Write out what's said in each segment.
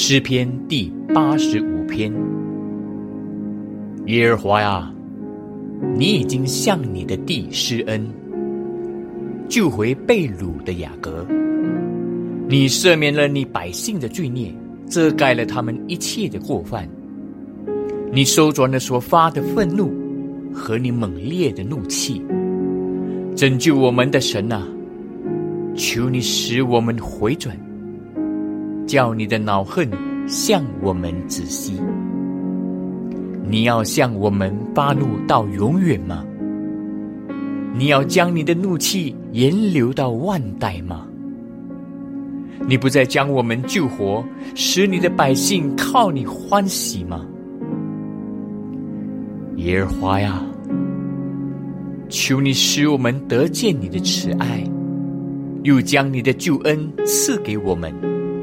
诗篇第85篇。耶和华啊，你已经向你的地施恩，救回被掳的雅各。你赦免了你百姓的罪孽，遮盖了他们一切的过犯。你收转了所发的愤怒和你猛烈的怒气。拯救我们的神啊，求你使我们回转，叫你的恼恨向我们止息。你要向我们发怒到永远吗？你要将你的怒气延流到万代吗？你不再将我们救活，使你的百姓靠你欢喜吗？耶和华呀，求你使我们得见你的慈爱，又将你的救恩赐给我们。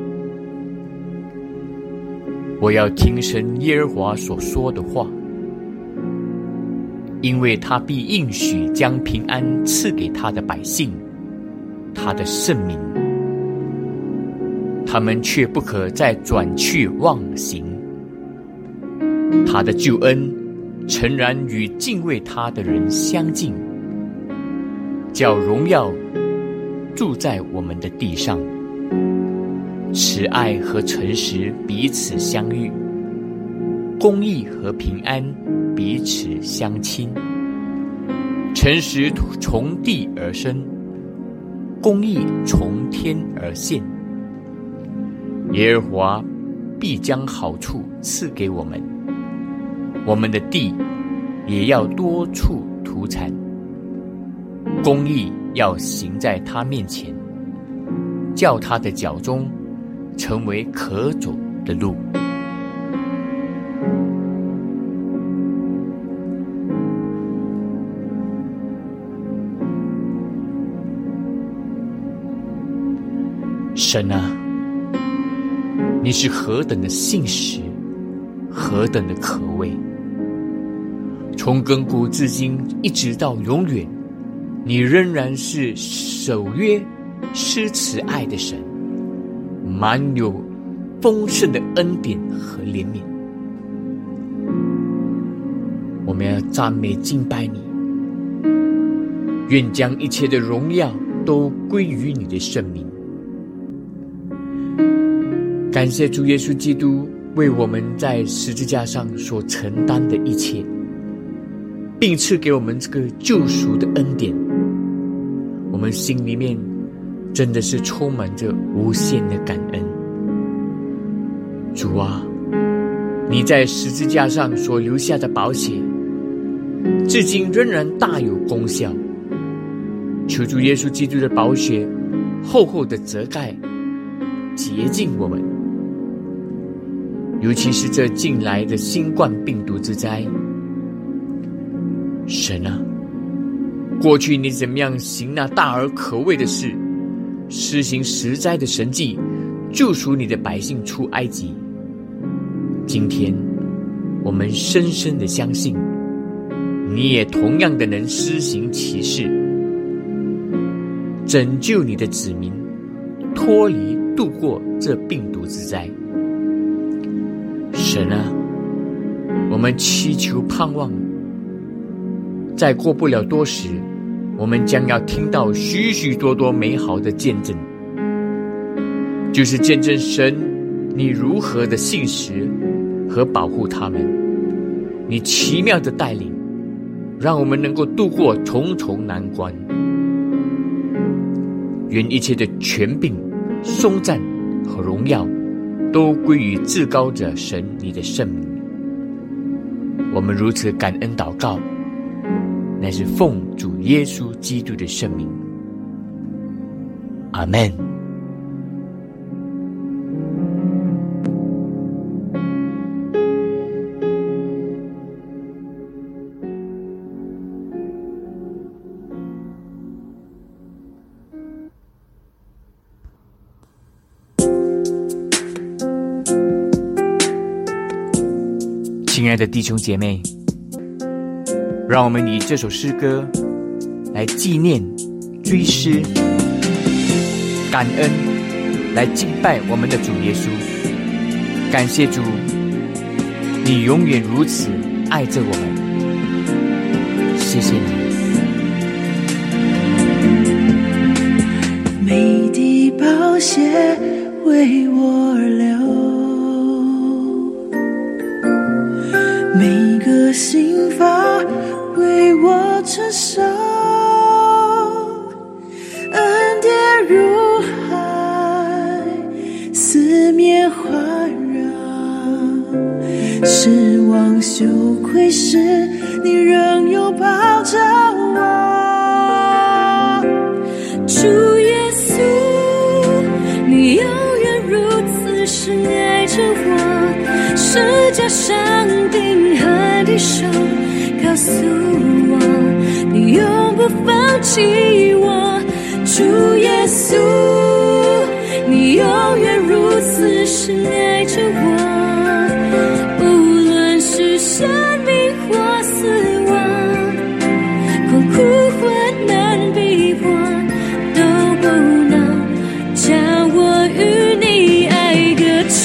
我要听神耶和华所说的话，因为他必应许将平安赐给他的百姓，他的圣民。他们却不可再转去妄行。他的救恩诚然与敬畏他的人相近，叫荣耀住在我们的地上。慈爱和诚实彼此相遇，公义和平安彼此相亲。诚实从地而生，公义从天而现。耶和华必将好处赐给我们，我们的地也要多处土产。公义要行在他面前，叫他的脚中成为可走的路。神啊，你是何等的信实，何等的可畏！从亘古至今，一直到永远，你仍然是守约施慈爱的神，满有丰盛的恩典和怜悯。我们要赞美敬拜你，愿将一切的荣耀都归于你的圣名。感谢主耶稣基督为我们在十字架上所承担的一切，并赐给我们这个救赎的恩典。我们心里面真的是充满着无限的感恩。主啊，你在十字架上所留下的宝血，至今仍然大有功效。求主耶稣基督的宝血厚厚的遮盖洁净我们，尤其是这近来的新冠病毒之灾。神啊，过去你怎么样行那大而可畏的事，施行实在的神迹，救赎你的百姓出埃及。今天我们深深的相信，你也同样的能施行奇事，拯救你的子民脱离度过这病毒之灾。神啊，我们祈求盼望，再过不了多时，我们将要听到许许多多美好的见证，就是见证神你如何的信实和保护他们，你奇妙的带领，让我们能够度过重重难关。愿一切的权柄、颂赞和荣耀都归于至高者神你的圣名。我们如此感恩祷告，乃是奉主耶稣基督的圣名。阿们。亲爱的弟兄姐妹，让我们以这首诗歌来纪念、追思、感恩，来敬拜我们的主耶稣， 感谢主，你永远如此爱着我们，谢谢你。 美的宝血为我而流，每个心法为我承受，恩典如海，四面环绕，失望羞愧时，你仍拥抱着我。主耶稣，你永远如此深爱着我，十架上钉痕的手告诉我，你永不放弃我。主耶稣，你永远如此深爱着我，无论是生命或死亡，困苦患难逼迫，都不能将我与你爱隔绝。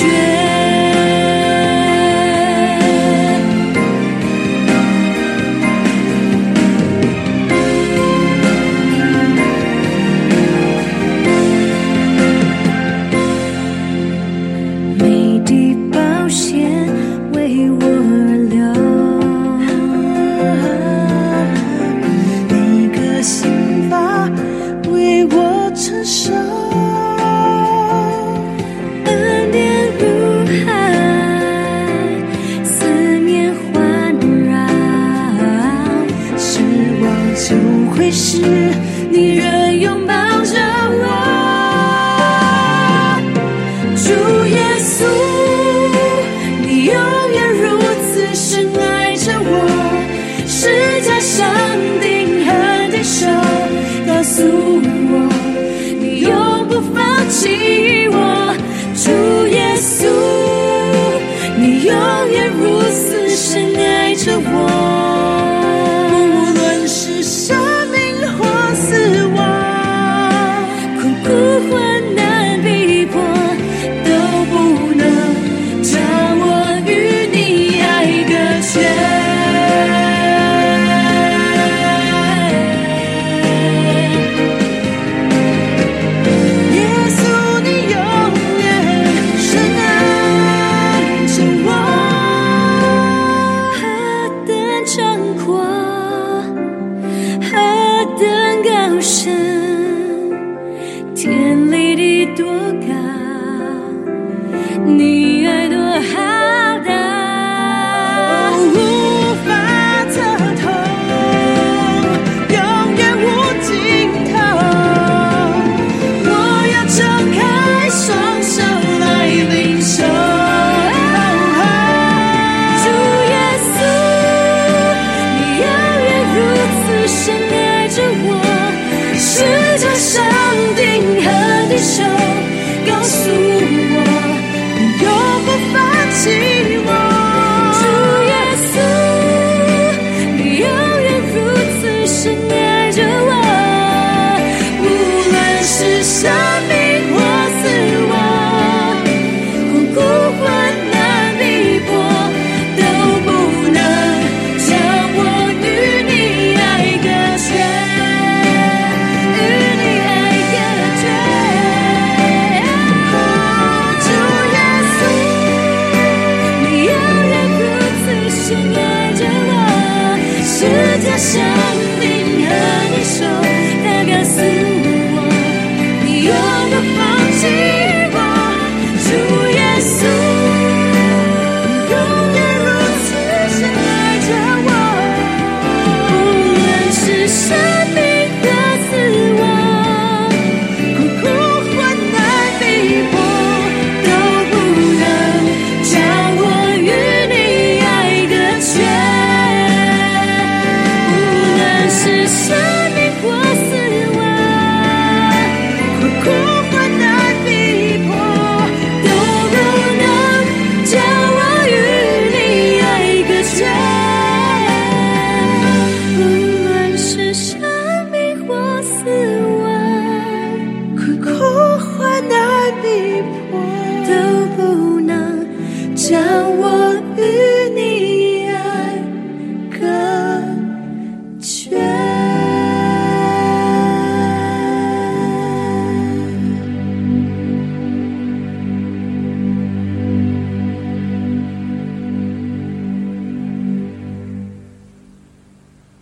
我与